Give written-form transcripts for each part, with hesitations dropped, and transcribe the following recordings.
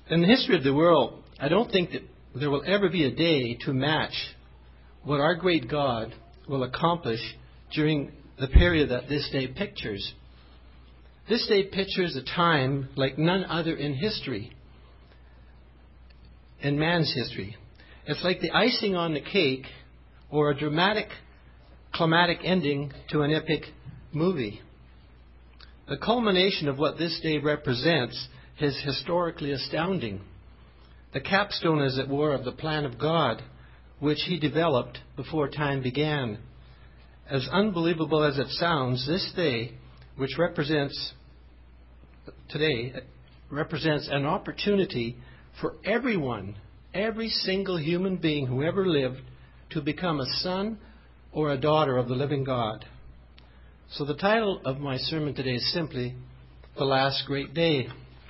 In the history of the world, I don't think that there will ever be a day to match what our great God will accomplish during the period that this day pictures. This day pictures a time like none other in history, in man's history. It's like the icing on the cake or a dramatic, climatic ending to an epic movie. The culmination of what this day represents is historically astounding. The capstone, as it were, of the plan of God, which He developed before time began. As unbelievable as it sounds, this day, which represents an opportunity for everyone, every single human being who ever lived, to become a son or a daughter of the living God. So the title of my sermon today is simply The Last Great Day.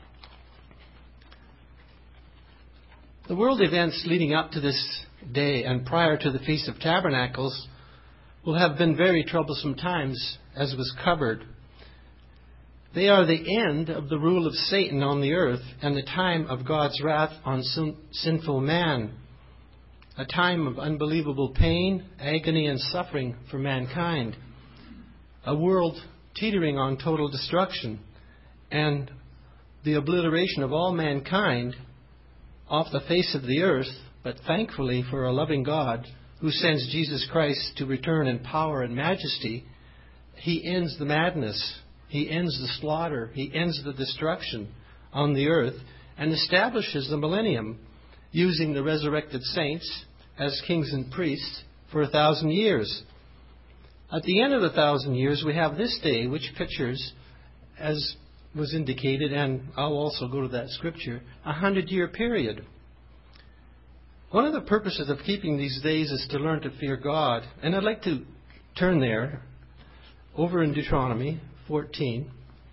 The world events leading up to this day and prior to the Feast of Tabernacles will have been very troublesome times, as was covered. They are the end of the rule of Satan on the earth and the time of God's wrath on sinful man. A time of unbelievable pain, agony, and suffering for mankind. A world teetering on total destruction and the obliteration of all mankind off the face of the earth, but thankfully for a loving God who sends Jesus Christ to return in power and majesty, He ends the madness, He ends the slaughter, He ends the destruction on the earth and establishes the millennium using the resurrected saints as kings and priests for 1,000 years. At the end of the 1,000 years, we have this day, which pictures, as was indicated, and I'll also go to that scripture, a 100-year period. One of the purposes of keeping these days is to learn to fear God. And I'd like to turn there, over in Deuteronomy 14,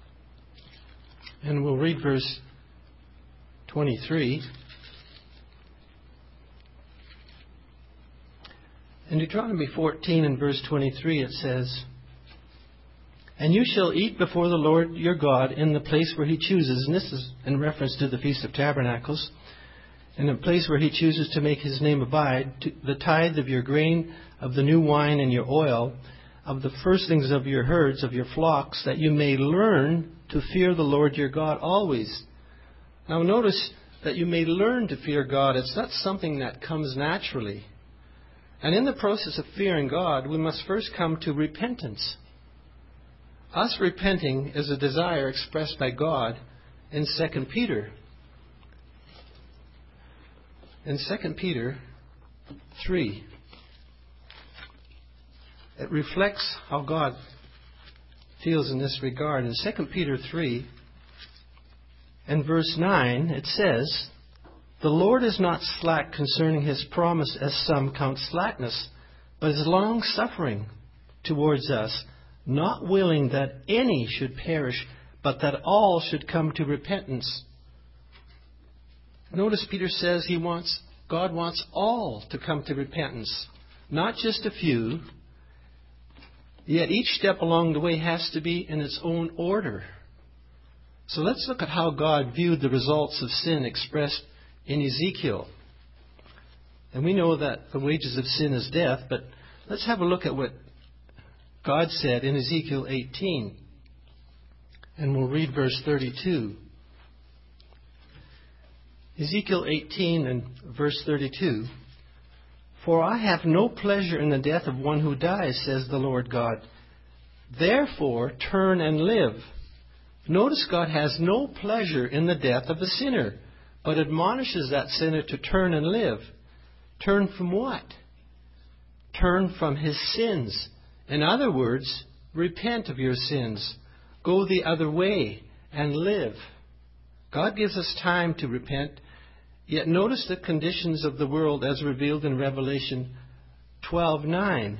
and we'll read verse 23. In Deuteronomy 14 and verse 23 it says, "And you shall eat before the Lord your God in the place where He chooses," and this is in reference to the Feast of Tabernacles, "in a place where He chooses to make His name abide, to the tithe of your grain, of the new wine and your oil, of the firstlings of your herds, of your flocks, that you may learn to fear the Lord your God always." Now notice that you may learn to fear God. It's not something that comes naturally. And in the process of fearing God, we must first come to repentance. Us repenting is a desire expressed by God in 2 Peter. In 2 Peter 3, it reflects how God feels in this regard. In 2 Peter 3 and verse 9, it says, "The Lord is not slack concerning His promise, as some count slackness, but is long-suffering towards us, not willing that any should perish, but that all should come to repentance." Notice Peter says God wants all to come to repentance, not just a few. Yet each step along the way has to be in its own order. So let's look at how God viewed the results of sin expressed in Ezekiel. And we know that the wages of sin is death, but let's have a look at what God said in Ezekiel 18. And we'll read verse 32. Ezekiel 18 and verse 32. "For I have no pleasure in the death of one who dies, says the Lord God. Therefore turn and live." Notice God has no pleasure in the death of the sinner, but admonishes that sinner to turn and live. Turn from what? Turn from his sins. In other words, repent of your sins. Go the other way and live. God gives us time to repent, yet notice the conditions of the world as revealed in Revelation 12:9.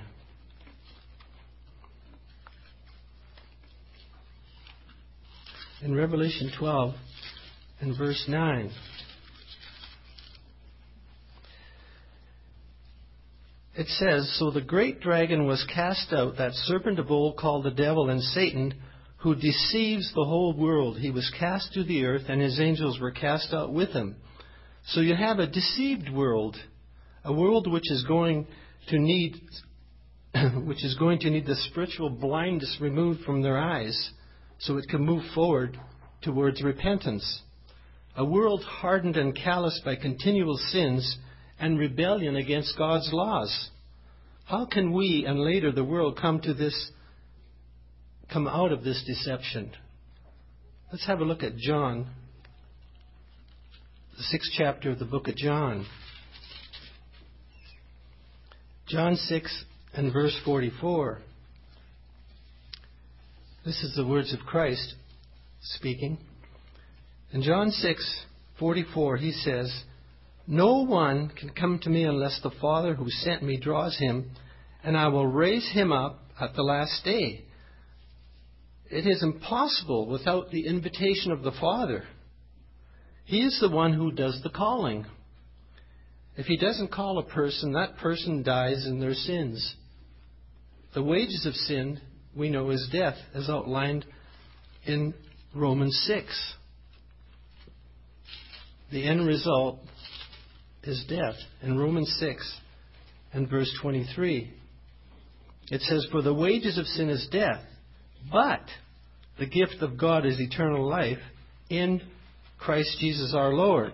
In Revelation 12 and verse 9. It says, "So the great dragon was cast out, that serpent of old called the devil and Satan, who deceives the whole world. He was cast to the earth, and his angels were cast out with him. So you have a deceived world, a world which is going to need the spiritual blindness removed from their eyes so it can move forward towards repentance. A world hardened and calloused by continual sins and rebellion against God's laws. How can we and later the world come out of this deception? Let's have a look at John, the 6th chapter of the book of John. John 6 and verse 44. This is the words of Christ speaking. In John 6:44, he says, "No one can come to me unless the Father who sent me draws him, and I will raise him up at the last day." It is impossible without the invitation of the Father. He is the one who does the calling. If he doesn't call a person, that person dies in their sins. The wages of sin, we know, is death, as outlined in Romans 6. The end result is death. In Romans 6 and verse 23, it says, "For the wages of sin is death, but the gift of God is eternal life in Christ Jesus our Lord."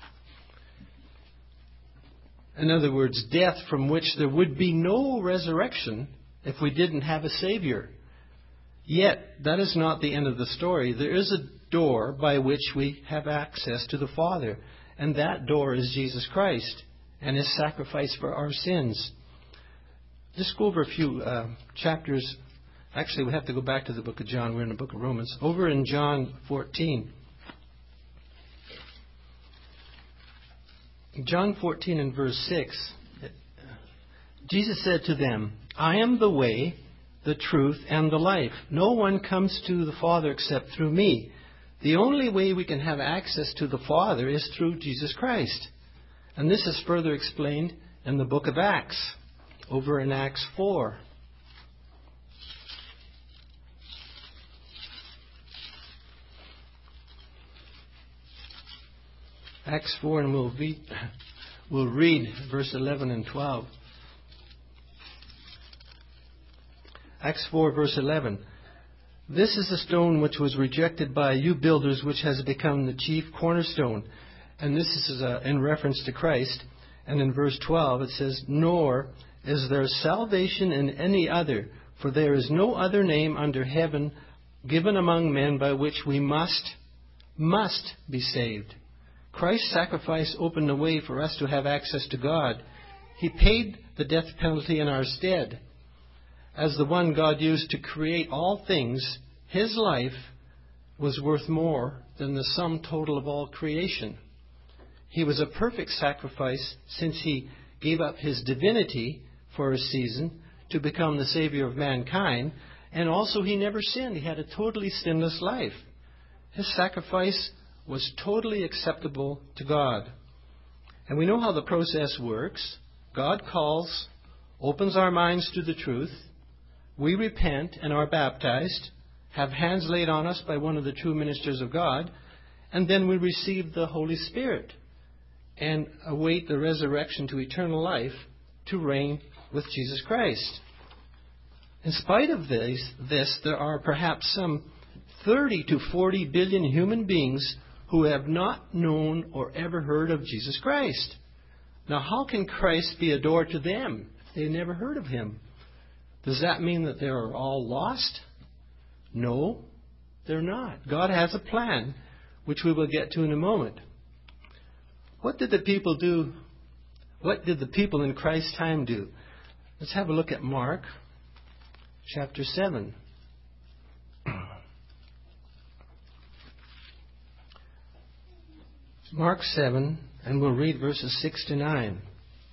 In other words, death from which there would be no resurrection if we didn't have a Savior. Yet, that is not the end of the story. There is a door by which we have access to the Father, and that door is Jesus Christ and His sacrifice for our sins. Just go over a few chapters. Actually, we have to go back to the book of John. We're in the book of Romans. Over in John 14. John 14 and verse 6, Jesus said to them, "I am the way, the truth, and the life. No one comes to the Father except through me." The only way we can have access to the Father is through Jesus Christ. And this is further explained in the book of Acts, over in Acts 4. Acts 4, and we'll read verse 11 and 12. Acts 4, verse 11. "This is the stone which was rejected by you builders, which has become the chief cornerstone." And this is in reference to Christ. And in verse 12 it says, "Nor is there salvation in any other, for there is no other name under heaven given among men by which we must be saved." Christ's sacrifice opened a way for us to have access to God. He paid the death penalty in our stead. As the one God used to create all things, His life was worth more than the sum total of all creation. He was a perfect sacrifice since He gave up His divinity for a season to become the Savior of mankind, and also He never sinned. He had a totally sinless life. His sacrifice was totally acceptable to God. And we know how the process works. God calls, opens our minds to the truth. We repent and are baptized, have hands laid on us by one of the true ministers of God, and then we receive the Holy Spirit and await the resurrection to eternal life to reign with Jesus Christ. In spite of this, there are perhaps some 30 to 40 billion human beings who have not known or ever heard of Jesus Christ. Now, how can Christ be a door to them? They never heard of Him. Does that mean that they are all lost? No, they're not. God has a plan, which we will get to in a moment. What did the people do? What did the people in Christ's time do? Let's have a look at Mark chapter 7. Mark 7, and we'll read verses 6 to 9.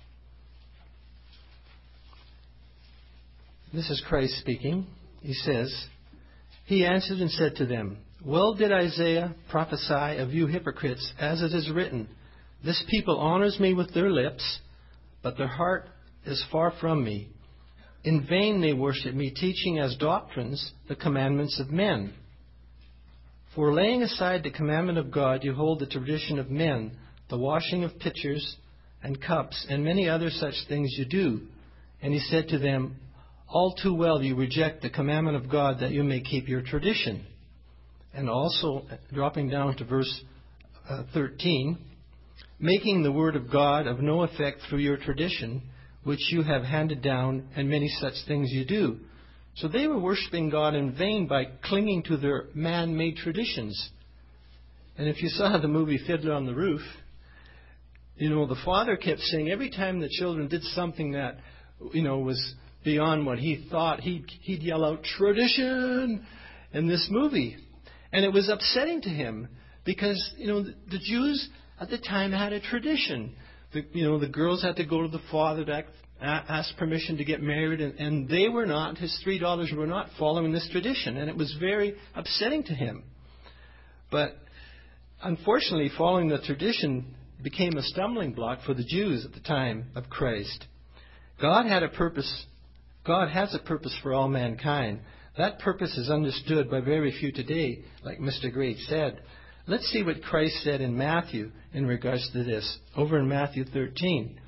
This is Christ speaking. He says, "He answered and said to them, 'Well did Isaiah prophesy of you hypocrites, as it is written, This people honors me with their lips, but their heart is far from me. In vain they worship me, teaching as doctrines the commandments of men. For laying aside the commandment of God, you hold the tradition of men, the washing of pitchers and cups, and many other such things you do. And he said to them, all too well you reject the commandment of God that you may keep your tradition. And also, dropping down to verse 13, making the word of God of no effect through your tradition, which you have handed down, and many such things you do. So they were worshiping God in vain by clinging to their man-made traditions. And if you saw the movie Fiddler on the Roof, the father kept saying every time the children did something that, was beyond what he thought, he'd yell out, tradition, in this movie. And it was upsetting to him because, the Jews at the time had a tradition. The girls had to go to the father to ask permission to get married, and they were not, his 3 daughters were not following this tradition, and it was very upsetting to him. But unfortunately, following the tradition became a stumbling block for the Jews at the time of Christ. God has a purpose for all mankind. That purpose is understood by very few today, like Mr. Great said. Let's see what Christ said in Matthew in regards to this, over in Matthew 13.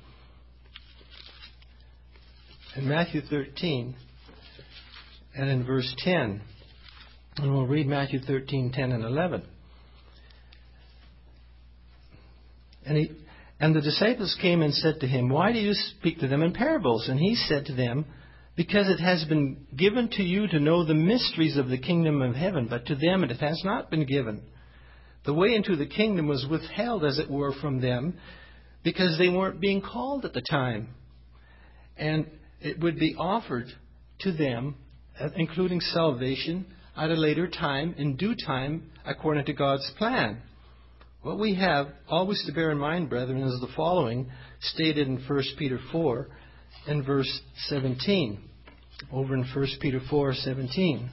In Matthew 13, and in verse 10, and we'll read Matthew 13, 10 and 11. And the disciples came and said to him, why do you speak to them in parables? And he said to them, because it has been given to you to know the mysteries of the kingdom of heaven, but to them it has not been given. The way into the kingdom was withheld, as it were, from them, because they weren't being called at the time. And it would be offered to them, including salvation, at a later time, in due time, according to God's plan. What we have always to bear in mind, brethren, is the following, stated in 1 Peter 4, in verse 17. Over in 1 Peter 4, 17.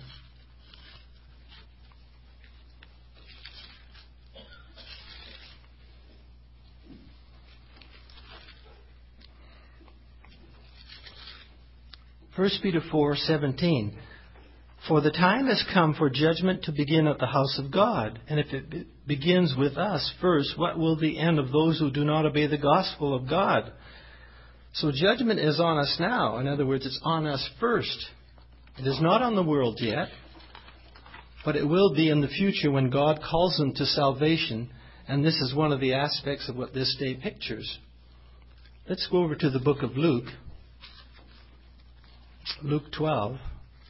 First Peter 4:17. For the time has come for judgment to begin at the house of God. And if it begins with us first, what will the end of those who do not obey the gospel of God? So judgment is on us now. In other words, it's on us first. It is not on the world yet, but it will be in the future when God calls them to salvation. And this is one of the aspects of what this day pictures. Let's go over to the book of Luke. Luke 12.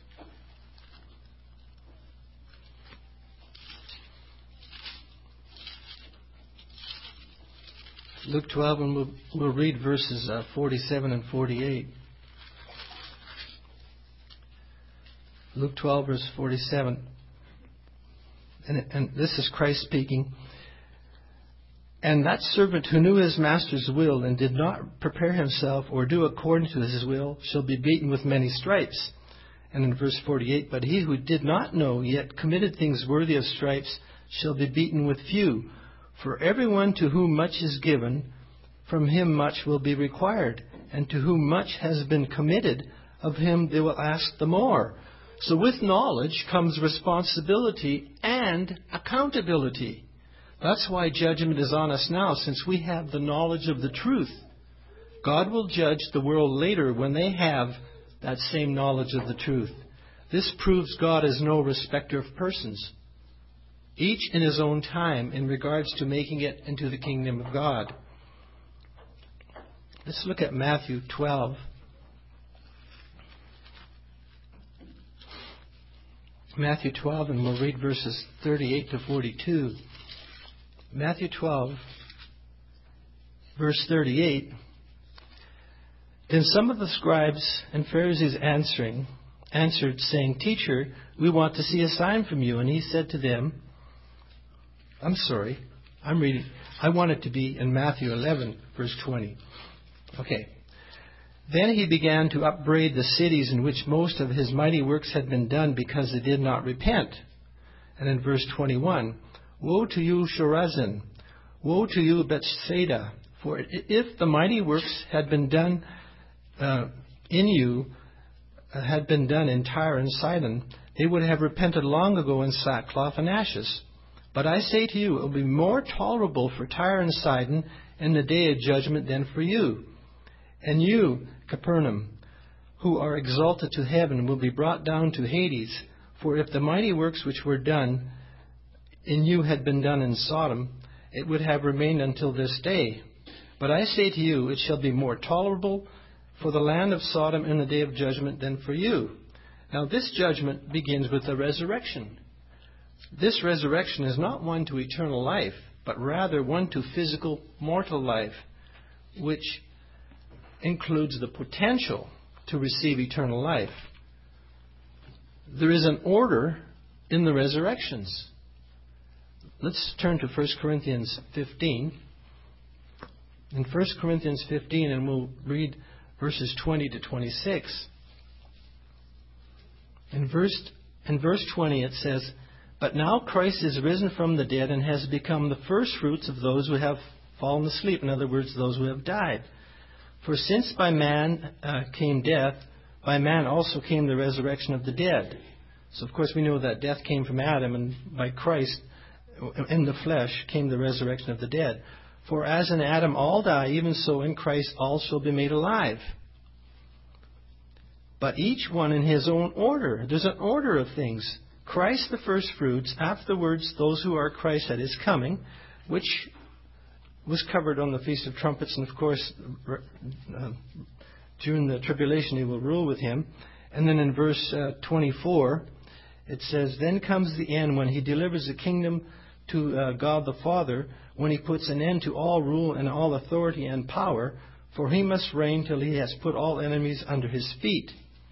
Luke 12, and we'll read verses 47 and 48. Luke 12, verse 47. And this is Christ speaking. And that servant who knew his master's will and did not prepare himself or do according to his will shall be beaten with many stripes. And in verse 48, but he who did not know yet committed things worthy of stripes shall be beaten with few. For everyone to whom much is given, from him much will be required. And to whom much has been committed, of him they will ask the more. So with knowledge comes responsibility and accountability. That's why judgment is on us now, since we have the knowledge of the truth. God will judge the world later when they have that same knowledge of the truth. This proves God is no respecter of persons, each in his own time in regards to making it into the kingdom of God. Let's look at Matthew 12. Matthew 12, and we'll read verses 38 to 42. Matthew 12, verse 38. Then some of the scribes and Pharisees answered, saying, Teacher, we want to see a sign from you. And he said to them, I want it to be in Matthew 11, verse 20. Okay. Then he began to upbraid the cities in which most of his mighty works had been done because they did not repent. And in verse 21, Woe to you, Chorazin! Woe to you, Bethsaida! For if the mighty works had been done in you, had been done in Tyre and Sidon, they would have repented long ago in sackcloth and ashes. But I say to you, it will be more tolerable for Tyre and Sidon in the day of judgment than for you. And you, Capernaum, who are exalted to heaven, will be brought down to Hades. For if the mighty works which were done in you had been done in Sodom, it would have remained until this day. But I say to you, it shall be more tolerable for the land of Sodom in the day of judgment than for you. Now this judgment begins with the resurrection. This resurrection is not one to eternal life, but rather one to physical, mortal life, which includes the potential to receive eternal life. There is an order in the resurrections. Let's turn to 1 Corinthians 15. In 1 Corinthians 15, and we'll read verses 20 to 26. In verse 20 it says, "But now Christ is risen from the dead and has become the firstfruits of those who have fallen asleep." In other words, those who have died. "For since by man came death, by man also came the resurrection of the dead." So of course we know that death came from Adam, and by Christ in the flesh came the resurrection of the dead. "For as in Adam all die, even so in Christ all shall be made alive. But each one in his own order." There's an order of things. Christ the firstfruits, afterwards those who are Christ at his coming, which was covered on the Feast of Trumpets, and of course during the tribulation he will rule with him. And then in verse 24 it says, "Then comes the end when he delivers the kingdom to God the Father, when he puts an end to all rule and all authority and power, for he must reign till he has put all enemies under his feet."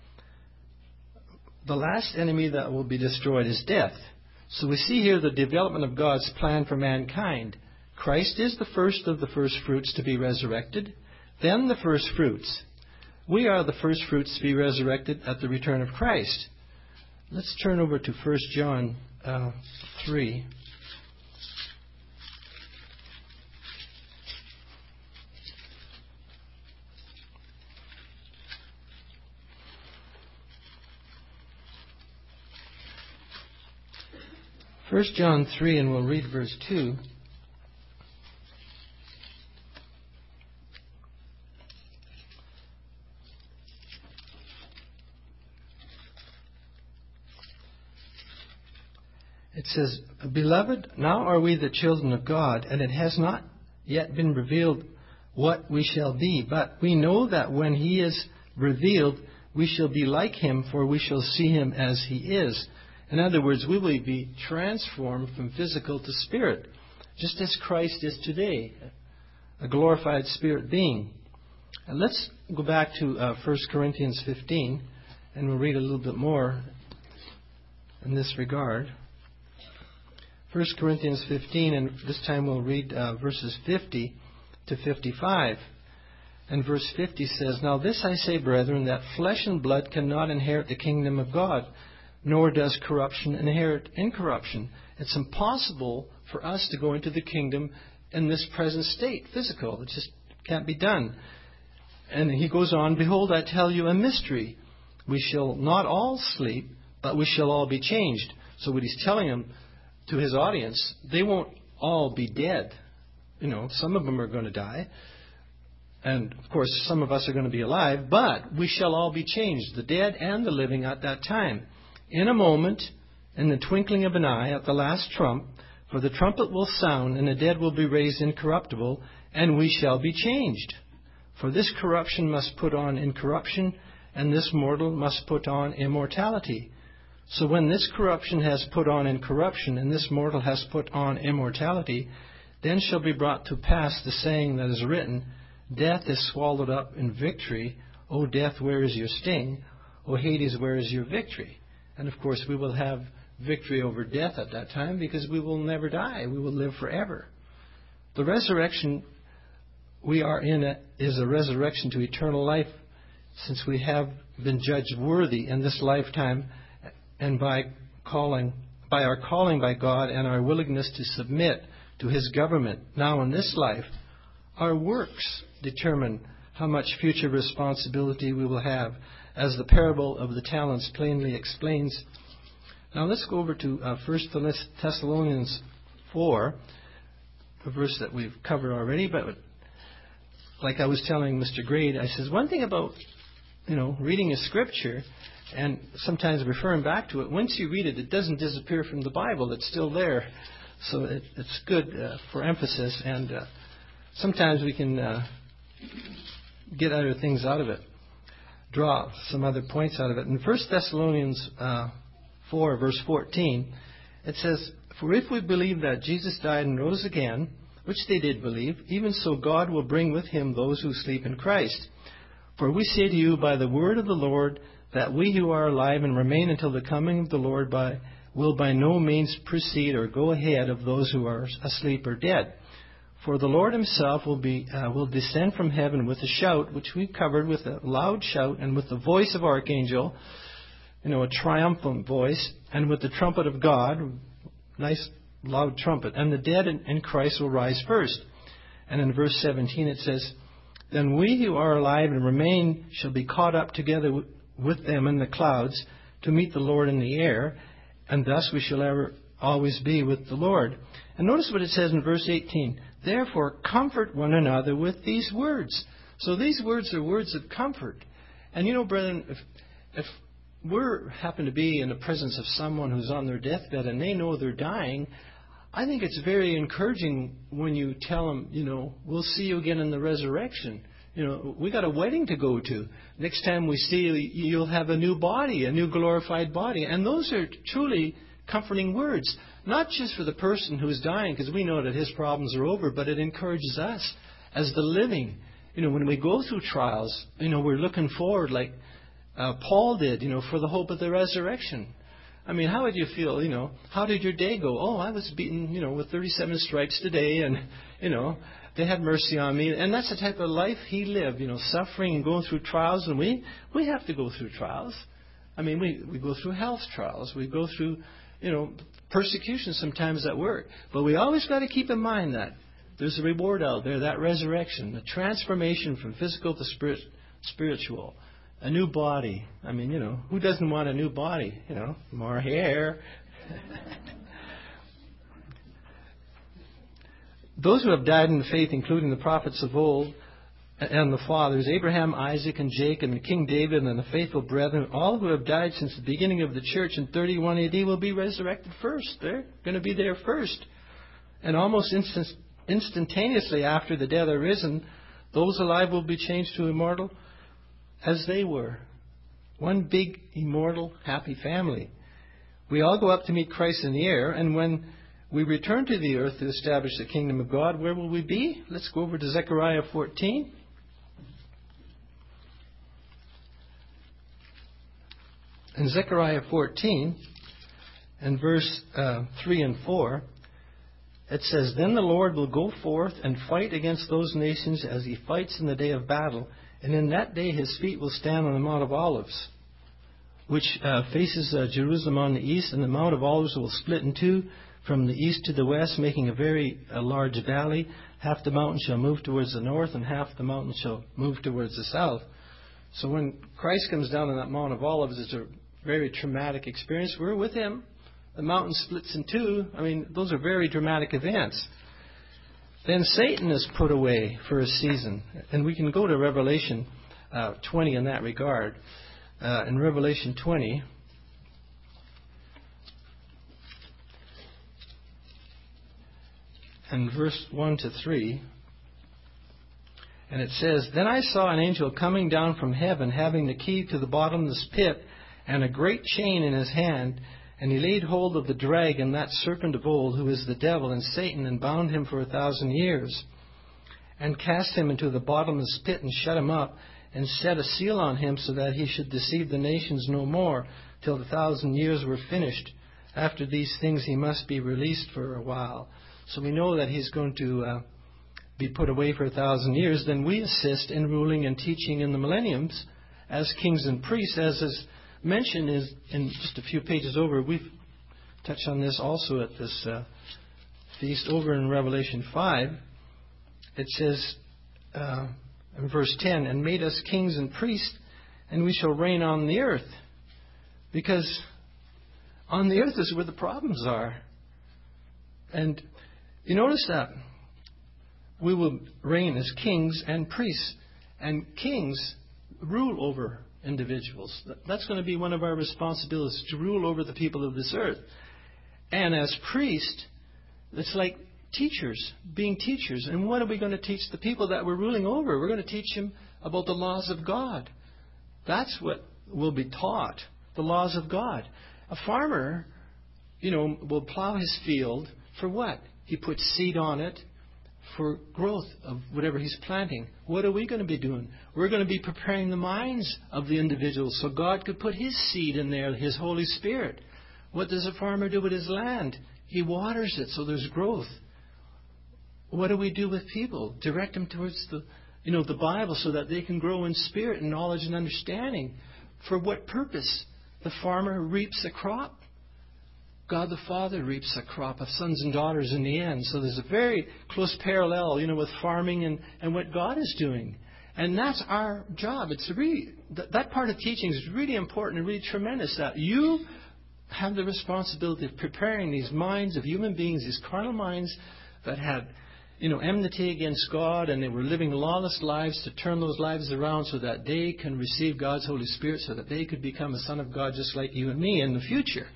The last enemy that will be destroyed is death. So we see here the development of God's plan for mankind. Christ is the first of the first fruits to be resurrected, then the first fruits. We are the first fruits to be resurrected at the return of Christ. Let's turn over to 1 John 3. First John 3, and we'll read verse 2. It says, "Beloved, now are we the children of God, and it has not yet been revealed what we shall be. But we know that when he is revealed, we shall be like him, for we shall see him as he is." In other words, we will be transformed from physical to spirit, just as Christ is today, a glorified spirit being. And let's go back to 1 Corinthians 15, and we'll read a little bit more in this regard. 1 Corinthians 15, and this time we'll read verses 50 to 55. And verse 50 says, "Now this I say, brethren, that flesh and blood cannot inherit the kingdom of God, nor does corruption inherit incorruption." It's impossible for us to go into the kingdom in this present state, physical. It just can't be done. And he goes on, "Behold, I tell you a mystery. We shall not all sleep, but we shall all be changed." So what he's telling them to his audience, they won't all be dead. You know, some of them are going to die. And, of course, some of us are going to be alive. But we shall all be changed, the dead and the living at that time. "In a moment, in the twinkling of an eye, at the last trump, for the trumpet will sound, and the dead will be raised incorruptible, and we shall be changed. For this corruption must put on incorruption, and this mortal must put on immortality. So when this corruption has put on incorruption, and this mortal has put on immortality, then shall be brought to pass the saying that is written, Death is swallowed up in victory. O death, where is your sting? O Hades, where is your victory?" And of course we will have victory over death at that time, because we will never die. We will live forever. The resurrection we are in is a resurrection to eternal life, since we have been judged worthy in this lifetime, and by our calling by God and our willingness to submit to his government now in this life. Our works determine how much future responsibility we will have, as the parable of the talents plainly explains. Now let's go over to 1 Thessalonians 4, a verse that we've covered already. But like I was telling Mr. Grade, I says, one thing about, reading a scripture and sometimes referring back to it, once you read it, it doesn't disappear from the Bible. It's still there. So it's good for emphasis, and sometimes we can get other things out of it, draw some other points out of it. In 1 Thessalonians 4, verse 14, it says, "For if we believe that Jesus died and rose again, which they did believe, even so God will bring with him those who sleep in Christ. For we say to you by the word of the Lord, that we who are alive and remain until the coming of the Lord will by no means precede or go ahead of those who are asleep or dead. For the Lord himself will descend from heaven with a shout," which we covered, with a loud shout, "and with the voice of archangel," a triumphant voice, "and with the trumpet of God," nice loud trumpet, "and the dead in Christ will rise first." And in verse 17 it says, "Then we who are alive and remain shall be caught up together with them in the clouds to meet the Lord in the air, and thus we shall always be with the Lord." And notice what it says in verse 18, "Therefore comfort one another with these words." So these words are words of comfort. And brethren, if we happen to be in the presence of someone who's on their deathbed and they know they're dying, I think it's very encouraging when you tell them, "We'll see you again in the resurrection. We got a wedding to go to. Next time we see you, you'll have a new body, a new glorified body." And those are truly comforting words, not just for the person who's dying, because we know that his problems are over, but it encourages us as the living. When we go through trials, we're looking forward like Paul did, for the hope of the resurrection. I mean, how would you feel, how did your day go? "Oh, I was beaten, with 37 stripes today, and, they had mercy on me." And that's the type of life he lived, suffering and going through trials. And we have to go through trials. I mean, we go through health trials. We go through, persecution sometimes at work. But we always got to keep in mind that there's a reward out there, that resurrection, the transformation from physical to spiritual. A new body. I mean, who doesn't want a new body? More hair. Those who have died in the faith, including the prophets of old and the fathers, Abraham, Isaac, and Jacob, and King David, and the faithful brethren, all who have died since the beginning of the church in 31 AD will be resurrected first. They're going to be there first. And almost instantaneously after the dead are risen, those alive will be changed to immortal as they were. One big, immortal, happy family. We all go up to meet Christ in the air, and when we return to the earth to establish the kingdom of God, where will we be? Let's go over to Zechariah 14. In Zechariah 14, and verse 3 and 4, it says, "Then the Lord will go forth and fight against those nations as he fights in the day of battle. And in that day his feet will stand on the Mount of Olives, which faces Jerusalem on the east. And the Mount of Olives will split in two from the east to the west, making a large valley. Half the mountain shall move towards the north, and half the mountain shall move towards the south." So when Christ comes down on that Mount of Olives, it's a very traumatic experience. We're with him. The mountain splits in two. I mean, those are very dramatic events. Then Satan is put away for a season. And we can go to Revelation 20 in that regard. In Revelation 20, and verse 1 to 3, and it says, "Then I saw an angel coming down from heaven, having the key to the bottomless pit, and a great chain in his hand. And he laid hold of the dragon, that serpent of old, who is the devil and Satan, and bound him for 1,000 years, and cast him into the bottomless pit, and shut him up, and set a seal on him, so that he should deceive the nations no more, till the 1,000 years were finished. After these things he must be released for a while." So we know that he's going to be put away for 1,000 years. Then we assist in ruling and teaching in the millenniums as kings and priests, as is mentioned is in just a few pages over. We've touched on this also at this feast over in Revelation 5. It says, in verse 10, and made us kings and priests, and we shall reign on the earth. Because on the earth is where the problems are. And you notice that we will reign as kings and priests. And kings rule over individuals. That's going to be one of our responsibilities, to rule over the people of this earth. And as priests, it's like teachers, being teachers. And what are we going to teach the people that we're ruling over? We're going to teach them about the laws of God. That's what will be taught, the laws of God. A farmer, will plow his field for what? He puts seed on it for growth of whatever he's planting. What are we going to be doing? We're going to be preparing the minds of the individuals so God could put His seed in there, His Holy Spirit. What does a farmer do with his land? He waters it so there's growth. What do we do with people? Direct them towards the Bible so that they can grow in spirit and knowledge and understanding. For what purpose? The farmer reaps a crop. God the Father reaps a crop of sons and daughters in the end. So there's a very close parallel, with farming and what God is doing. And that's our job. It's really, that part of teaching is really important and really tremendous, that you have the responsibility of preparing these minds of human beings, these carnal minds that had, enmity against God, and they were living lawless lives, to turn those lives around so that they can receive God's Holy Spirit, so that they could become a son of God just like you and me in the future.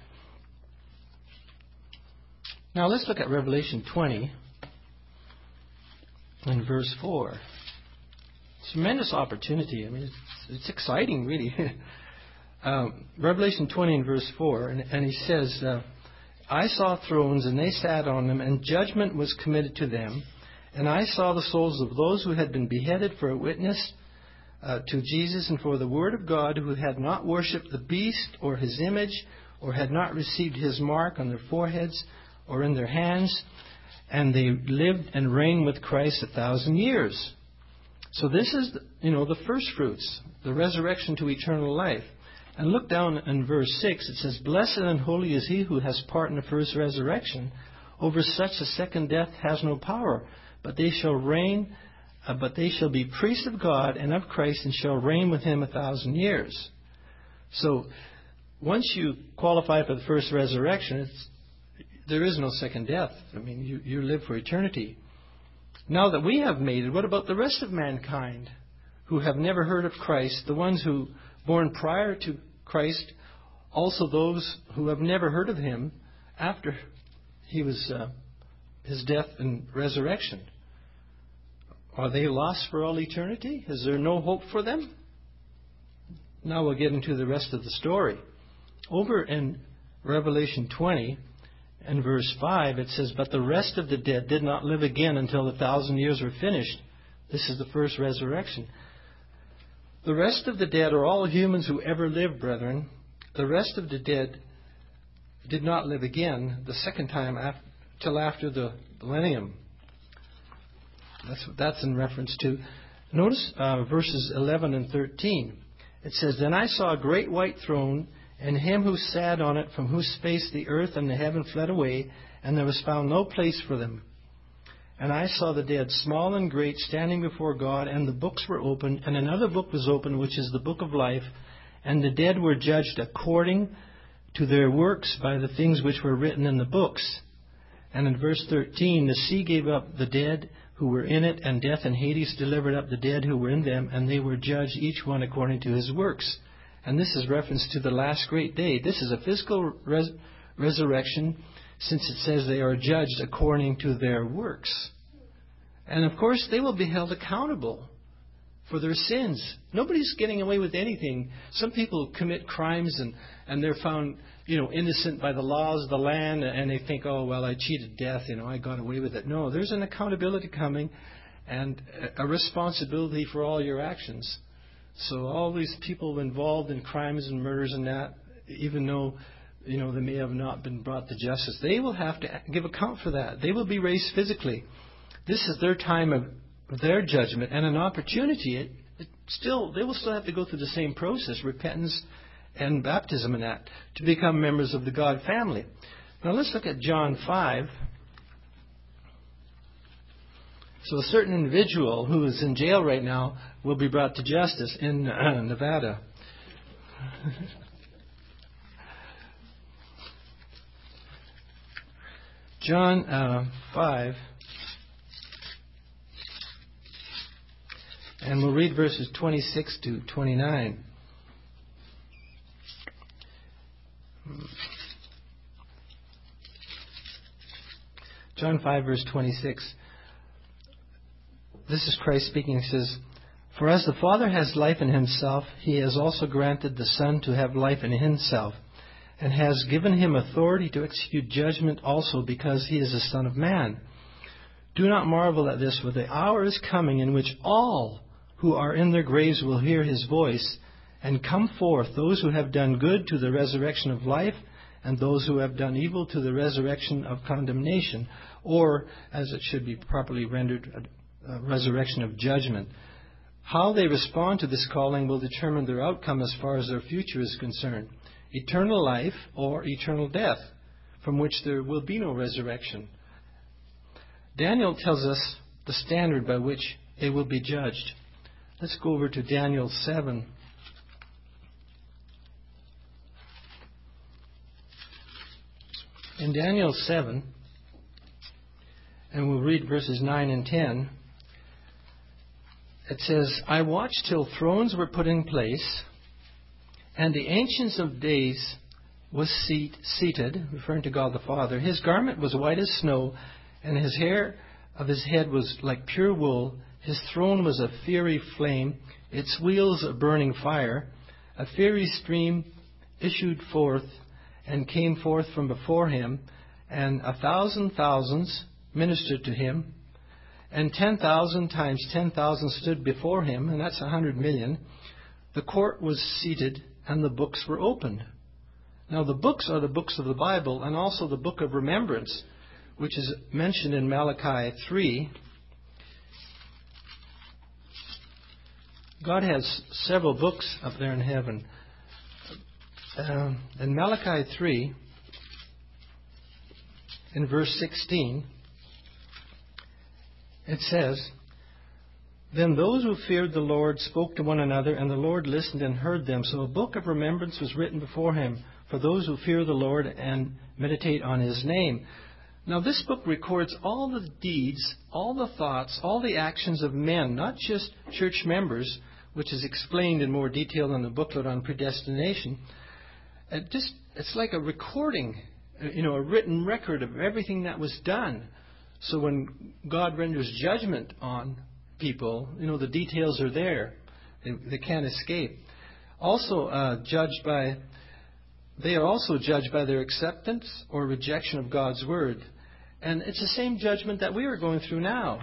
Now let's look at Revelation 20 and verse 4. Tremendous opportunity. I mean, it's exciting, really. Revelation 20 and verse 4, and he says, I saw thrones, and they sat on them, and judgment was committed to them. And I saw the souls of those who had been beheaded for a witness to Jesus and for the word of God, who had not worshipped the beast or his image, or had not received his mark on their foreheads or in their hands, and they lived and reigned with Christ 1,000 years. So this is, the first fruits, the resurrection to eternal life. And look down in verse 6, it says, Blessed and holy is he who has part in the first resurrection. Over such a second death has no power, but they shall reign, but they shall be priests of God and of Christ, and shall reign with him 1,000 years. So once you qualify for the first resurrection, there is no second death. I mean, you live for eternity. Now that we have made it, what about the rest of mankind who have never heard of Christ, the ones who born prior to Christ, also those who have never heard of Him after His death and resurrection? Are they lost for all eternity? Is there no hope for them? Now we'll get into the rest of the story. Over in Revelation 20 and verse 5, it says, But the rest of the dead did not live again until 1,000 years were finished. This is the first resurrection. The rest of the dead are all humans who ever lived, brethren. The rest of the dead did not live again the second time till after the millennium. That's in reference to. Notice verses 11 and 13. It says, Then I saw a great white throne, and him who sat on it, from whose space the earth and the heaven fled away, and there was found no place for them. And I saw the dead, small and great, standing before God, and the books were opened, and another book was opened, which is the book of life. And the dead were judged according to their works by the things which were written in the books. And in verse 13, the sea gave up the dead who were in it, and death and Hades delivered up the dead who were in them, and they were judged each one according to his works. And this is reference to the last great day. This is a physical resurrection, since it says they are judged according to their works. And of course, they will be held accountable for their sins. Nobody's getting away with anything. Some people commit crimes and they're found, innocent by the laws of the land, and they think, oh, well, I cheated death, I got away with it. No, there's an accountability coming and a responsibility for all your actions. So all these people involved in crimes and murders and that, even though, they may have not been brought to justice, they will have to give account for that. They will be raised physically. This is their time of their judgment and an opportunity. They will still have to go through the same process, repentance and baptism and that, to become members of the God family. Now let's look at John 5. So a certain individual who is in jail right now will be brought to justice in Nevada. John 5, and we'll read verses 26 to 29. John 5, verse 26. This is Christ speaking. He says, "For as the Father has life in himself, he has also granted the Son to have life in himself, and has given him authority to execute judgment also, because he is the Son of Man. Do not marvel at this, for the hour is coming in which all who are in their graves will hear his voice, and come forth, those who have done good to the resurrection of life, and those who have done evil to the resurrection of condemnation," or, as it should be properly rendered, a resurrection of judgment. How they respond to this calling will determine their outcome as far as their future is concerned. Eternal life or eternal death, from which there will be no resurrection. Daniel tells us the standard by which they will be judged. Let's go over to Daniel 7. In Daniel 7, and we'll read verses 9 and 10, it says, "I watched till thrones were put in place, and the Ancients of Days was seated," referring to God the Father. "His garment was white as snow, and his hair of his head was like pure wool. His throne was a fiery flame, its wheels a burning fire. A fiery stream issued forth and came forth from before him, and 1,000 thousands ministered to him, and 10,000 times 10,000 stood before him," and that's 100 million. "The court was seated, and the books were opened." Now the books are the books of the Bible, and also the book of remembrance, which is mentioned in Malachi 3. God has several books up there in heaven. In Malachi 3, in verse 16, it says, "Then those who feared the Lord spoke to one another, and the Lord listened and heard them. So a book of remembrance was written before him for those who fear the Lord and meditate on his name." Now this book records all the deeds, all the thoughts, all the actions of men, not just church members, which is explained in more detail in the booklet on predestination. It's like a recording, a written record of everything that was done. So when God renders judgment on people, the details are there. They can't escape. Also they are also judged by their acceptance or rejection of God's word. And it's the same judgment that we are going through now.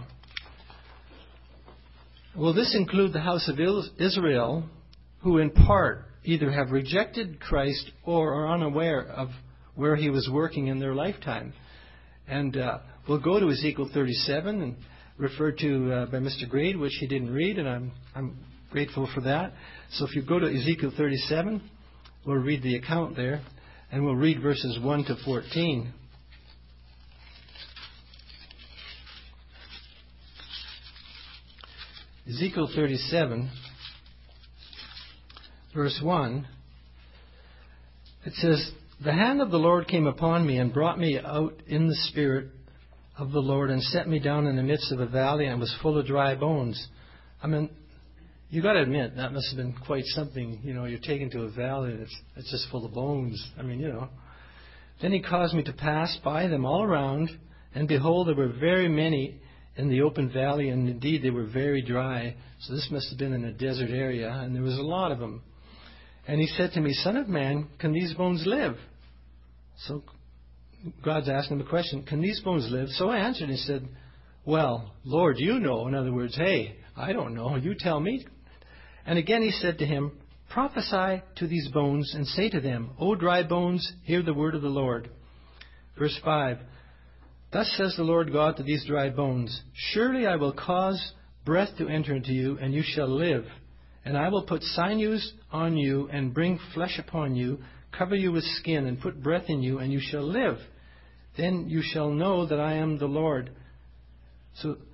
Will this include the house of Israel, who in part either have rejected Christ or are unaware of where he was working in their lifetime? And we'll go to Ezekiel 37, and referred to by Mr. Grade, which he didn't read, and I'm grateful for that. So if you go to Ezekiel 37, we'll read the account there, and we'll read verses 1 to 14. Ezekiel 37, verse 1, it says, "The hand of the Lord came upon me and brought me out in the spirit of the Lord and set me down in the midst of a valley and was full of dry bones." I mean, you got to admit, that must have been quite something. You're taken to a valley and it's just full of bones. Then he caused me to pass by them all around, and behold, there were very many in the open valley, and indeed they were very dry. So this must have been in a desert area, and there was a lot of them. And he said to me, "Son of man, can these bones live?" So God's asking him a question, can these bones live? So I answered and said, "Well, Lord, you know." In other words, hey, I don't know, you tell me. And again he said to him, "Prophesy to these bones and say to them, O dry bones, hear the word of the Lord." Verse 5, "Thus says the Lord God to these dry bones, Surely I will cause breath to enter into you, and you shall live. And I will put sinews on you, and bring flesh upon you, cover you with skin, and put breath in you, and you shall live. Then you shall know that I am the Lord." So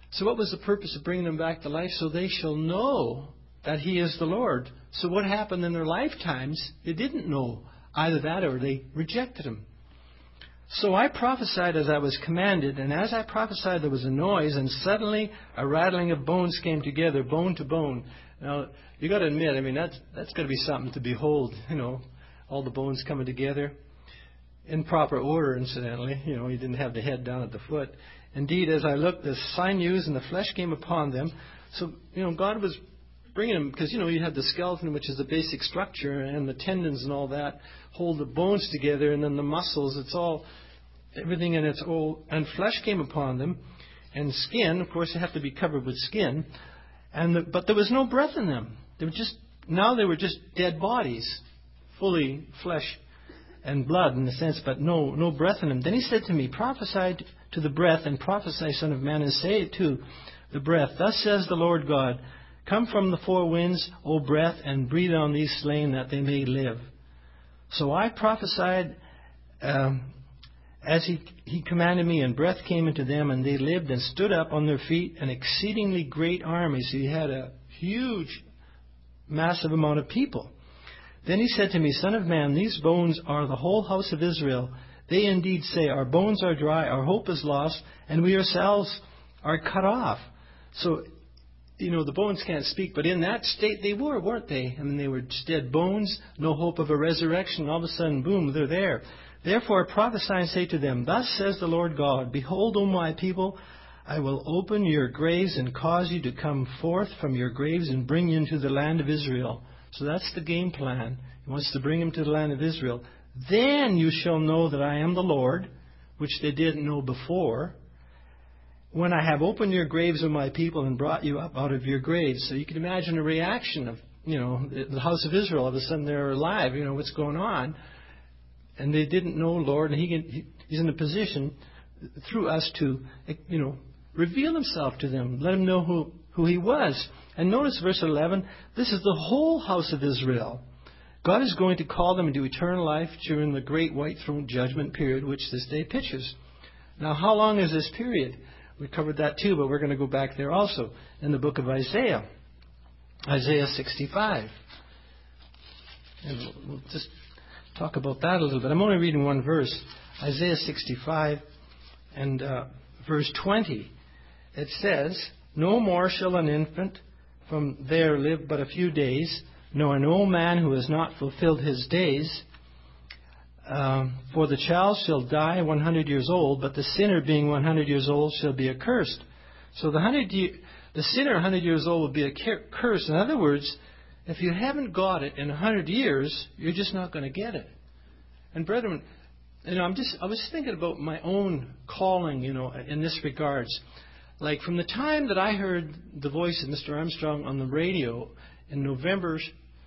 So what was the purpose of bringing them back to life? So they shall know that He is the Lord. So what happened in their lifetimes? They didn't know either that or they rejected Him. So I prophesied as I was commanded, and as I prophesied there was a noise, and suddenly a rattling of bones came together, bone to bone. Now, you got to admit, I mean, that's got to be something to behold, all the bones coming together. In proper order, incidentally. He didn't have the head down at the foot. Indeed, as I looked, the sinews and the flesh came upon them. So, God was bringing them, because, you have the skeleton, which is the basic structure, and the tendons and all that hold the bones together, and then the muscles, it's all, everything in its old, and flesh came upon them, and skin, of course, they have to be covered with skin, but there was no breath in them. They were just dead bodies, fully flesh and blood in a sense, but no breath in them. Then He said to me, prophesy to the breath, and prophesy, Son of Man, and say to the breath, thus says the Lord God, come from the four winds, O breath, and breathe on these slain that they may live. So I prophesied as he commanded me, and breath came into them, and they lived and stood up on their feet, an exceedingly great army. So you had a huge, massive amount of people. Then He said to me, Son of man, these bones are the whole house of Israel. They indeed say, our bones are dry, our hope is lost, and we ourselves are cut off. So, the bones can't speak, but in that state they were, weren't they? I mean, they were just dead bones, no hope of a resurrection. All of a sudden, boom, they're there. Therefore prophesy and say to them, thus says the Lord God, behold, O my people, I will open your graves and cause you to come forth from your graves and bring you into the land of Israel. So that's the game plan. He wants to bring them to the land of Israel. Then you shall know that I am the Lord, which they didn't know before, when I have opened your graves of my people and brought you up out of your graves. So you can imagine a reaction of, the house of Israel. All of a sudden they're alive. What's going on? And they didn't know Lord. And He's in a position through us to, reveal Himself to them. Let them know who He was. And notice verse 11. This is the whole house of Israel. God is going to call them into eternal life during the great white throne judgment period, which this day pictures. Now, how long is this period? We covered that too, but we're going to go back there also in the book of Isaiah. Isaiah 65. And we'll just talk about that a little bit. I'm only reading one verse. Isaiah 65 and verse 20. It says, no more shall an infant from there live but a few days, nor an old man who has not fulfilled his days. For the child shall die 100 years old, but the sinner being 100 years old shall be accursed. So the sinner 100 years old will be accursed. In other words, if you haven't got it in 100 years, you're just not going to get it. And brethren, I was thinking about my own calling, in this regards. Like from the time that I heard the voice of Mr. Armstrong on the radio in November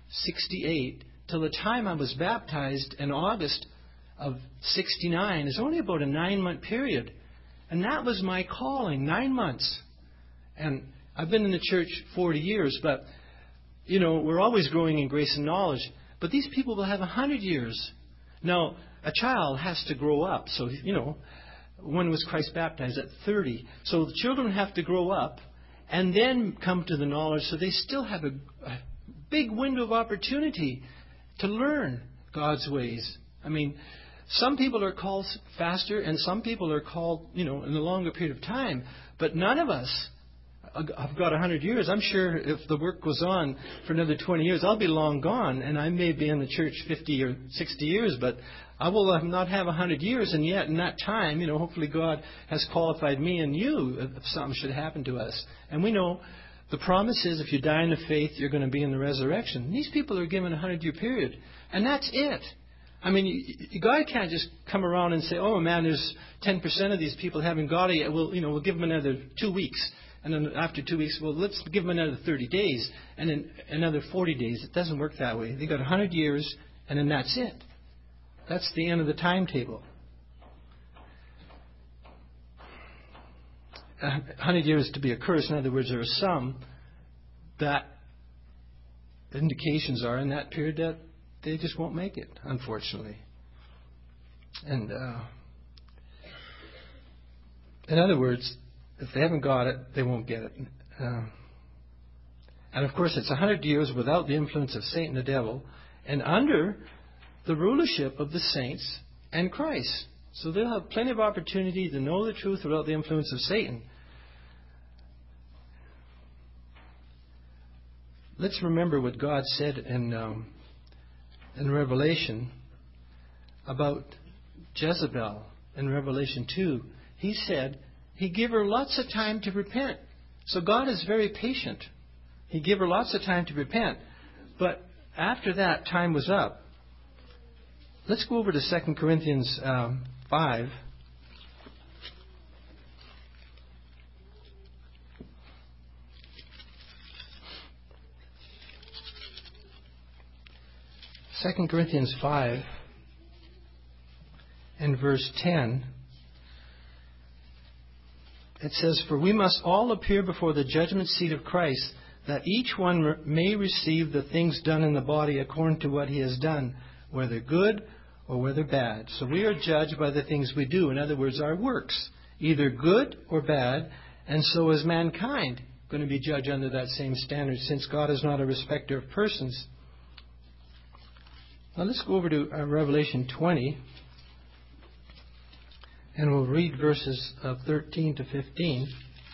68 till the time I was baptized in August of 69 is only about a 9-month period. And that was my calling, 9 months. And I've been in the church 40 years, but, we're always growing in grace and knowledge. But these people will have 100 years. Now, a child has to grow up. So, when was Christ baptized? At 30. So the children have to grow up and then come to the knowledge. So they still have a big window of opportunity to learn God's ways. I mean, some people are called faster and some people are called, in a longer period of time. But none of us have got 100 years. I'm sure if the work goes on for another 20 years, I'll be long gone. And I may be in the church 50 or 60 years, but I will not have 100 years. And yet in that time, hopefully God has qualified me and you if something should happen to us. And we know the promise is if you die in the faith, you're going to be in the resurrection. These people are given a 100-year period. And that's it. I mean, God can't just come around and say, oh, man, there's 10% of these people haven't got it yet. We'll give them another 2 weeks. And then after 2 weeks, let's give them another 30 days. And then another 40 days. It doesn't work that way. They've got 100 years, and then that's it. That's the end of the timetable. 100 years to be accursed. In other words, there are some that indications are in that period that they just won't make it, unfortunately. And in other words, If they haven't got it, they won't get it. And of course, it's 100 years without the influence of Satan, the devil, and under the rulership of the saints and Christ. So they'll have plenty of opportunity to know the truth without the influence of Satan. Let's remember what God said in Revelation about Jezebel in Revelation 2. He said He gave her lots of time to repent. So God is very patient. He gave her lots of time to repent. But after that, time was up. Let's go over to 2 Corinthians 5. Second Corinthians 5 and verse 10. It says, "For we must all appear before the judgment seat of Christ, that each one may receive the things done in the body according to what he has done, whether good or whether bad." So we are judged by the things we do. In other words, our works, either good or bad. And so is mankind going to be judged under that same standard, since God is not a respecter of persons. Now let's go over to Revelation 20. And we'll read verses 13 to 15.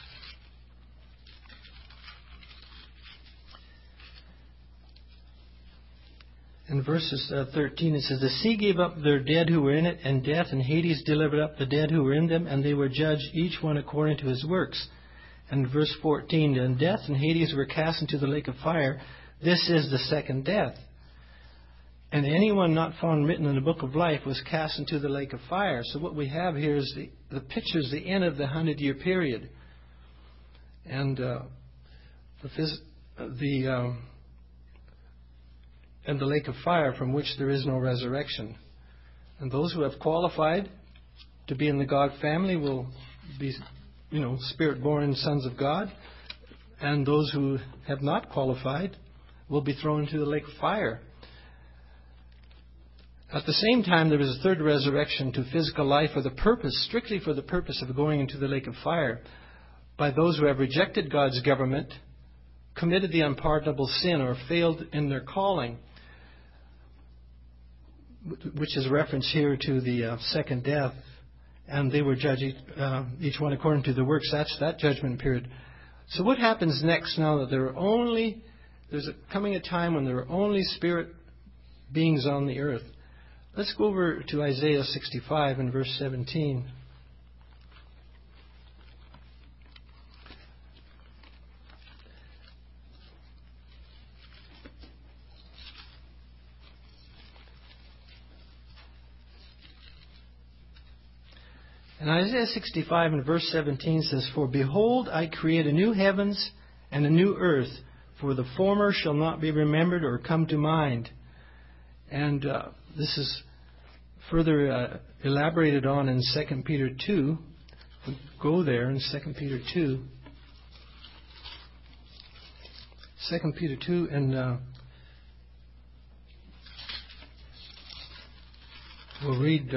In verses 13 it says, "The sea gave up their dead who were in it, and death and Hades delivered up the dead who were in them, and they were judged each one according to his works." And verse 14, "And death and Hades were cast into the lake of fire. This is the second death. And anyone not found written in the book of life was cast into the lake of fire." So what we have here is the picture is the end of the 100-year period. And and the lake of fire from which there is no resurrection. And those who have qualified to be in the God family will be, spirit-born sons of God. And those who have not qualified will be thrown into the lake of fire. At the same time, there is a third resurrection to physical life strictly for the purpose of going into the lake of fire, by those who have rejected God's government, committed the unpardonable sin, or failed in their calling, which is a reference here to the second death, and they were judged each one according to their works. That's that judgment period. So what happens next now that there's coming a time when there are only spirit beings on the earth? Let's go over to Isaiah 65 and verse 17. And Isaiah 65 and verse 17 says, "For behold, I create a new heavens and a new earth, for the former shall not be remembered or come to mind." And this is further elaborated on in 2 Peter 2. We go there in 2 Peter 2. 2 Peter 2 and we'll read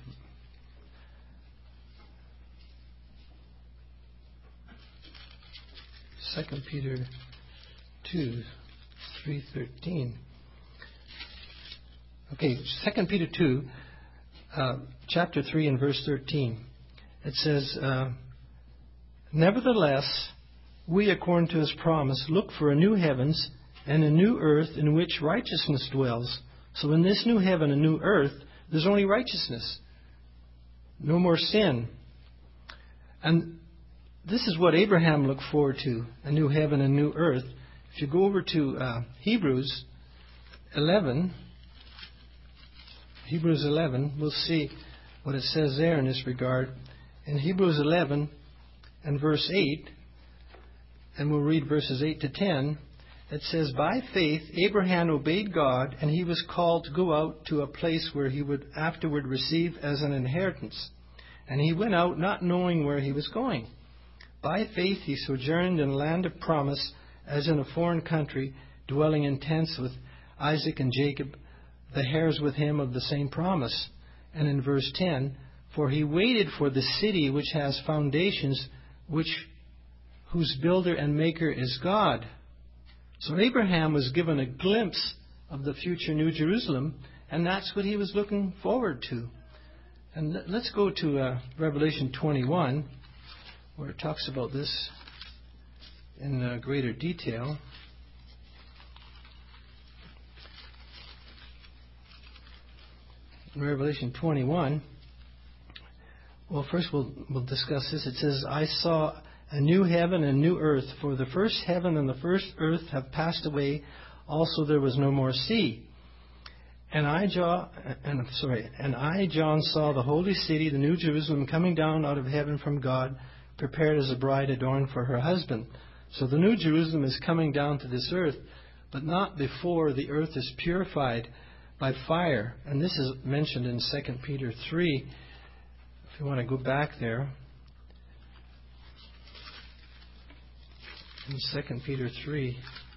2 Peter 2, 3:13. Okay, 2 Peter 2, chapter 3 and verse 13. It says, "Nevertheless, we, according to his promise, look for a new heavens and a new earth in which righteousness dwells." So in this new heaven and new earth, there's only righteousness. No more sin. And this is what Abraham looked forward to, a new heaven and new earth. If you go over to Hebrews 11, we'll see what it says there in this regard. In Hebrews 11 and verse 8, and we'll read verses 8 to 10, it says, "By faith Abraham obeyed God, and he was called to go out to a place where he would afterward receive as an inheritance. And he went out not knowing where he was going. By faith he sojourned in a land of promise, as in a foreign country, dwelling in tents with Isaac and Jacob, the heirs with him of the same promise." And in verse 10, "For he waited for the city which has foundations, whose builder and maker is God. So Abraham was given a glimpse of the future New Jerusalem, and that's what he was looking forward to. And let's go to Revelation 21, where it talks about this in greater detail. In Revelation 21, well, first we'll discuss this. It says, I saw a new heaven and new earth, for the first heaven and the first earth have passed away. Also there was no more sea. And I, John, saw the holy city, the New Jerusalem, coming down out of heaven from God, prepared as a bride adorned for her husband. So the New Jerusalem is coming down to this earth, but not before the earth is purified by fire. And this is mentioned in 2 Peter 3. If you want to go back there. In 2 Peter 3.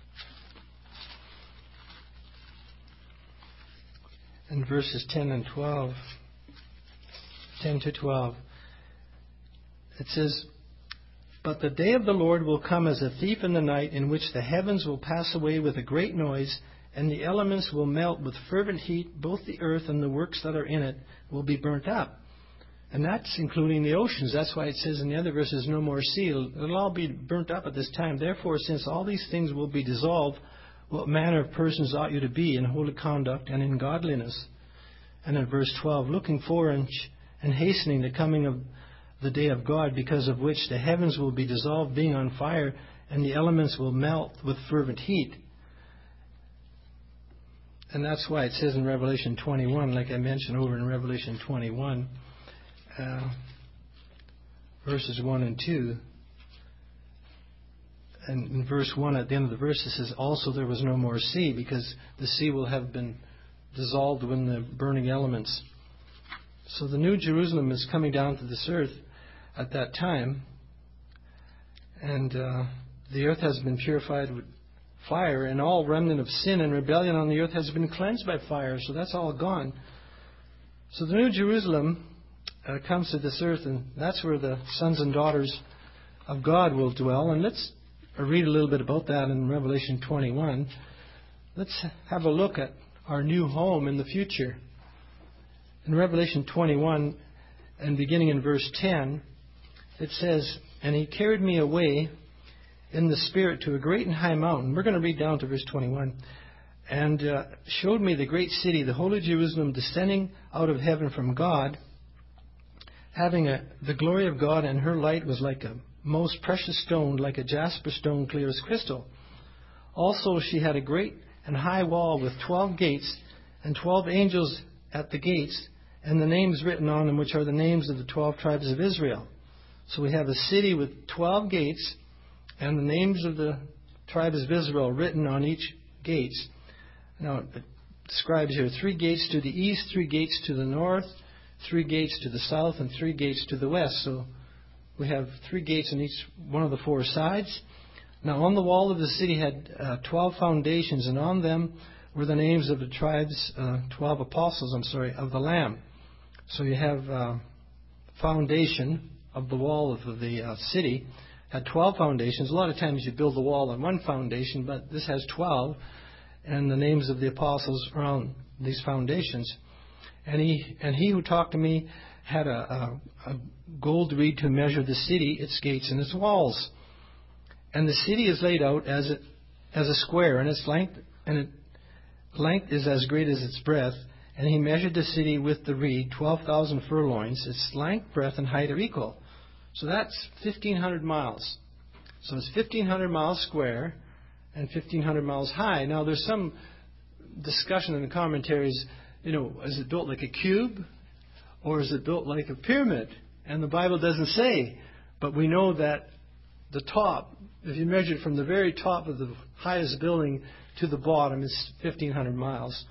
In verses 10 and 12. 10 to 12. It says, But the day of the Lord will come as a thief in the night, in which the heavens will pass away with a great noise, and the elements will melt with fervent heat. Both the earth and the works that are in it will be burnt up. And that's including the oceans. That's why it says in the other verses, no more sea. It'll all be burnt up at this time. Therefore, since all these things will be dissolved, what manner of persons ought you to be in holy conduct and in godliness? And in verse 12, looking for and hastening the coming of the day of God, because of which the heavens will be dissolved, being on fire, and the elements will melt with fervent heat. And that's why it says in Revelation 21, like I mentioned over in Revelation 21, verses 1 and 2. And in verse 1, at the end of the verse, it says, also there was no more sea, because the sea will have been dissolved when the burning elements. So the New Jerusalem is coming down to this earth at that time. And the earth has been purified with fire, and all remnant of sin and rebellion on the earth has been cleansed by fire. So that's all gone. So the New Jerusalem comes to this earth, and that's where the sons and daughters of God will dwell. And let's read a little bit about that in Revelation 21. Let's have a look at our new home in the future. In Revelation 21, and beginning in verse 10, it says, And he carried me away in the Spirit to a great and high mountain. We're going to read down to verse 21. And showed me the great city, the holy Jerusalem, descending out of heaven from God, having the glory of God, and her light was like a most precious stone, like a jasper stone, clear as crystal. Also she had a great and high wall with 12 gates, and 12 angels at the gates, and the names written on them, which are the names of the 12 tribes of Israel. So we have a city with 12 gates, and the names of the tribes of Israel written on each gate. Now it describes here 3 gates to the east, 3 gates to the north, 3 gates to the south, and 3 gates to the west. So we have 3 gates on each one of the 4 sides. Now on the wall of the city had 12 foundations, and on them were the names of the tribes, 12 apostles, of the Lamb. So you have foundation of the wall of the city had 12 foundations. A lot of times you build the wall on one foundation, but this has 12, and the names of the apostles are on these foundations. And he who talked to me had a gold reed to measure the city, its gates, and its walls. And the city is laid out as a square, and its length is as great as its breadth. And he measured the city with the reed, 12,000 furlongs. Its length, breadth, and height are equal. So that's 1,500 miles. So it's 1,500 miles square and 1,500 miles high. Now there's some discussion in the commentaries, is it built like a cube or is it built like a pyramid? And the Bible doesn't say. But we know that the top, if you measure it from the very top of the highest building to the bottom, is 1,500 miles.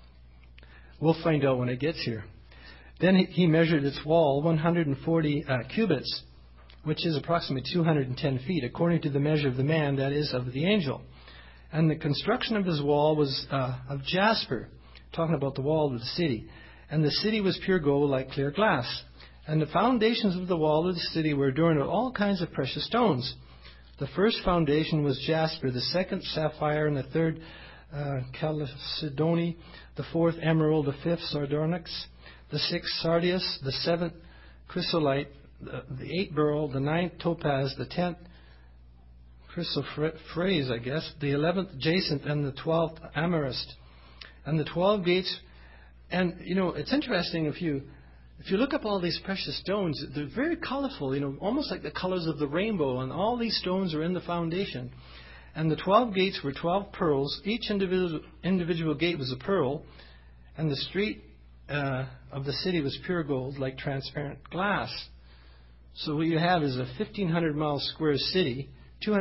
We'll find out when it gets here. Then he measured its wall 140 cubits, which is approximately 210 feet, according to the measure of the man, that is, of the angel. And the construction of his wall was of jasper, talking about the wall of the city. And the city was pure gold like clear glass. And the foundations of the wall of the city were adorned with all kinds of precious stones. The first foundation was jasper, the second sapphire, and the third chalcedony, the fourth emerald, the fifth sardonyx, the sixth sardius, the seventh chrysolite, the eighth beryl, the ninth topaz, the 10th chrysoprase, I guess, the 11th jacinth, and the 12th amethyst. And the 12 gates. And, it's interesting if you look up all these precious stones, they're very colorful, almost like the colors of the rainbow. And all these stones are in the foundation. And the 12 gates were 12 pearls. Each individual gate was a pearl. And the street of the city was pure gold, like transparent glass. So what you have is a 1,500-mile square city,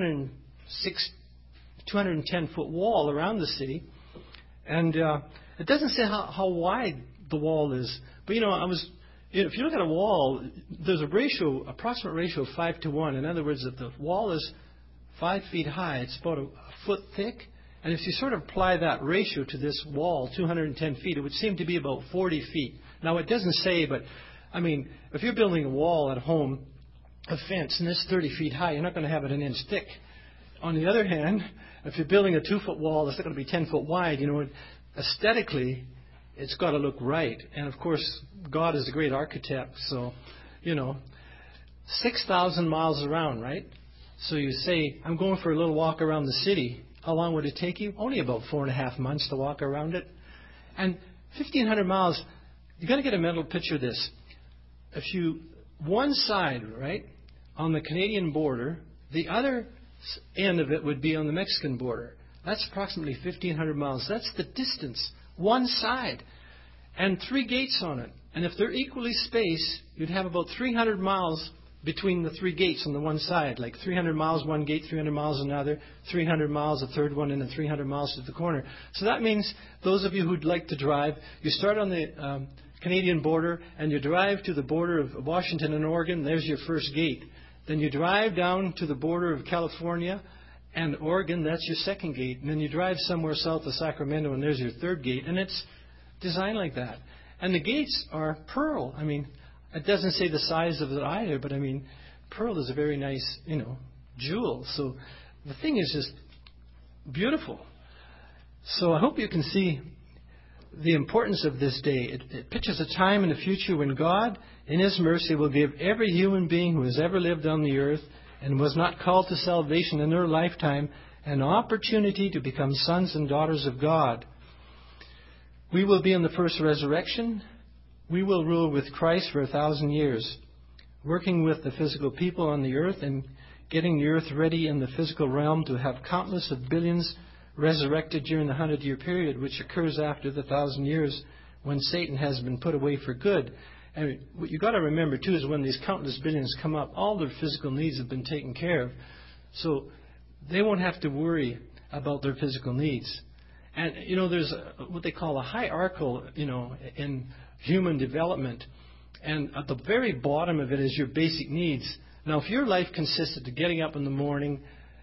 210-foot wall around the city. And it doesn't say how wide the wall is. But, if you look at a wall, there's approximate ratio of 5-to-1. In other words, if the wall is 5 feet high, it's about a foot thick. And if you sort of apply that ratio to this wall, 210 feet, it would seem to be about 40 feet. Now, it doesn't say, but, if you're building a wall at home, a fence, and it's 30 feet high, you're not going to have it an inch thick. On the other hand, if you're building a 2-foot wall that's not going to be 10 foot wide, aesthetically, it's got to look right. And, of course, God is a great architect, so, 6,000 miles around, right? So you say, I'm going for a little walk around the city. How long would it take you? Only about 4.5 months to walk around it. And 1,500 miles, you've got to get a mental picture of this. One side, right, on the Canadian border, the other end of it would be on the Mexican border. That's approximately 1,500 miles. That's the distance. One side. And 3 gates on it. And if they're equally spaced, you'd have about 300 miles between the 3 gates on the one side. Like 300 miles one gate, 300 miles another, 300 miles a third one, and then 300 miles to the corner. So that means those of you who'd like to drive, you start on the Canadian border and you drive to the border of Washington and Oregon. There's your first gate. Then you drive down to the border of California and Oregon. That's your second gate. And then you drive somewhere south of Sacramento, and there's your third gate. And it's designed like that. And the gates are pearl. It doesn't say the size of it either, but pearl is a very nice, jewel. So the thing is just beautiful. So I hope you can see the importance of this day. It pictures a time in the future when God, in His mercy, will give every human being who has ever lived on the earth and was not called to salvation in their lifetime an opportunity to become sons and daughters of God. We will be in the first resurrection. We will rule with Christ for 1,000 years, working with the physical people on the earth and getting the earth ready in the physical realm to have countless of billions resurrected during the 100-year period, which occurs after the 1,000 years when Satan has been put away for good. And what you've got to remember, too, is when these countless billions come up, all their physical needs have been taken care of. So they won't have to worry about their physical needs. And, there's what they call a hierarchical, in human development. And at the very bottom of it is your basic needs. Now, if your life consisted of getting up in the morning,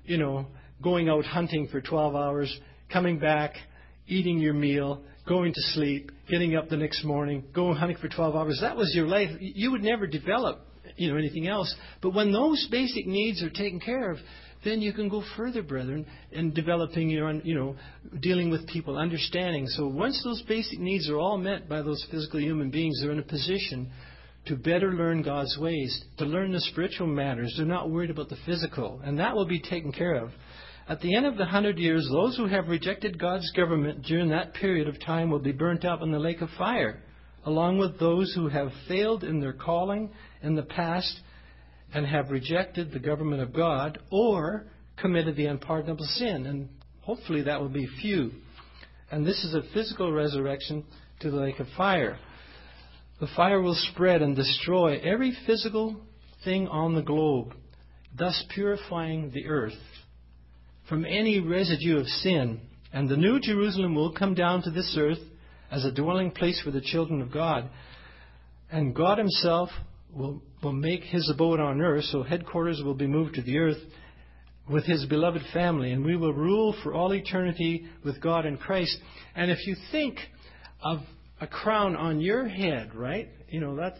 going out hunting for 12 hours, coming back, eating your meal, going to sleep, getting up the next morning, going hunting for 12 hours, that was your life. You would never develop, anything else. But when those basic needs are taken care of, then you can go further, brethren, in developing your, dealing with people, understanding. So once those basic needs are all met by those physical human beings, they're in a position to better learn God's ways, to learn the spiritual matters. They're not worried about the physical, and that will be taken care of. At the end of the 100 years, those who have rejected God's government during that period of time will be burnt up in the lake of fire, along with those who have failed in their calling in the past and have rejected the government of God or committed the unpardonable sin. And hopefully that will be few. And this is a physical resurrection to the lake of fire. The fire will spread and destroy every physical thing on the globe, thus purifying the earth from any residue of sin. And the new Jerusalem will come down to this earth as a dwelling place for the children of God. And God Himself will make His abode on earth, so headquarters will be moved to the earth with His beloved family. And we will rule for all eternity with God in Christ. And if you think of a crown on your head, right?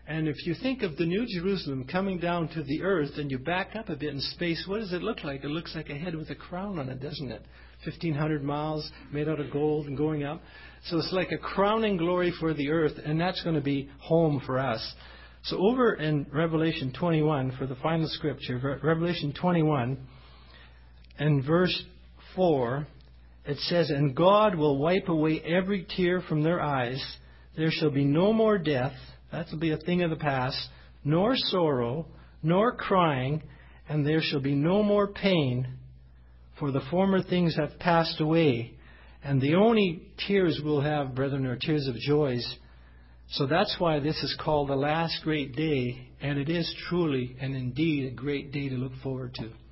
And if you think of the New Jerusalem coming down to the earth and you back up a bit in space, what does it look like? It looks like a head with a crown on it, doesn't it? 1,500 miles made out of gold and going up. So it's like a crowning glory for the earth, and that's going to be home for us. So over in Revelation 21, for the final scripture, Revelation 21 and verse 4, it says, "And God will wipe away every tear from their eyes. There shall be no more death," that will be a thing of the past, "nor sorrow, nor crying, and there shall be no more pain, for the former things have passed away." And the only tears we'll have, brethren, are tears of joys. So that's why this is called the last great day, and it is truly and indeed a great day to look forward to.